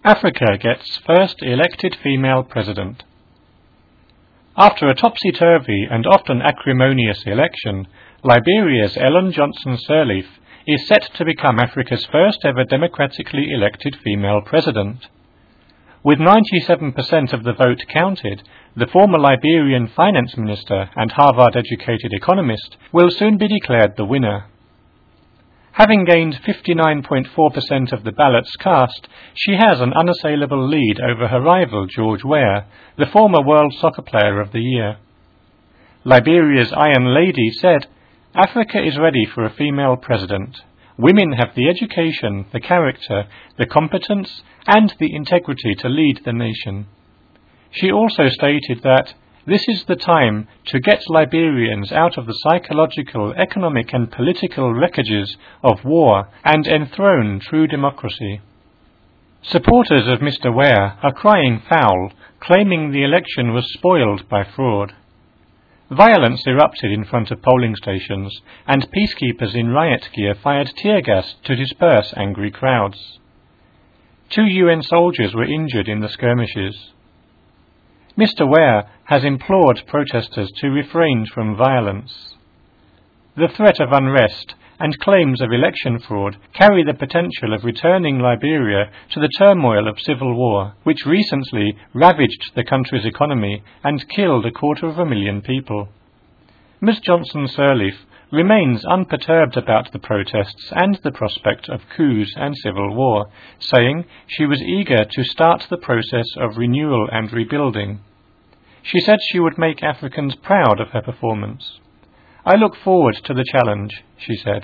Africa gets first elected female president. After a topsy-turvy and often acrimonious election, Liberia's Ellen Johnson Sirleaf is set to become Africa's first ever democratically elected female president. With 97% of the vote counted, the former Liberian finance minister and Harvard-educated economist will soon be declared the winner. Having gained 59.4% of the ballots cast, she has an unassailable lead over her rival George Weah, the former World Soccer Player of the Year. Liberia's Iron Lady said, "Africa is ready for a female president. Women have the education, the character, the competence, and the integrity to lead the nation." She also stated that this is the time to get Liberians out of the psychological, economic and political wreckages of war and enthrone true democracy. Supporters of Mr. Weah are crying foul, claiming the election was spoiled by fraud. Violence erupted in front of polling stations, and peacekeepers in riot gear fired tear gas to disperse angry crowds. 2 UN soldiers were injured in the skirmishes. Mr. Weah has implored protesters to refrain from violence. The threat of unrest and claims of election fraud carry the potential of returning Liberia to the turmoil of civil war, which recently ravaged the country's economy and killed 250,000 people. Ms. Johnson Sirleaf remains unperturbed about the protests and the prospect of coups and civil war, saying she was eager to start the process of renewal and rebuilding. She said she would make Africans proud of her performance. "I look forward to the challenge," she said.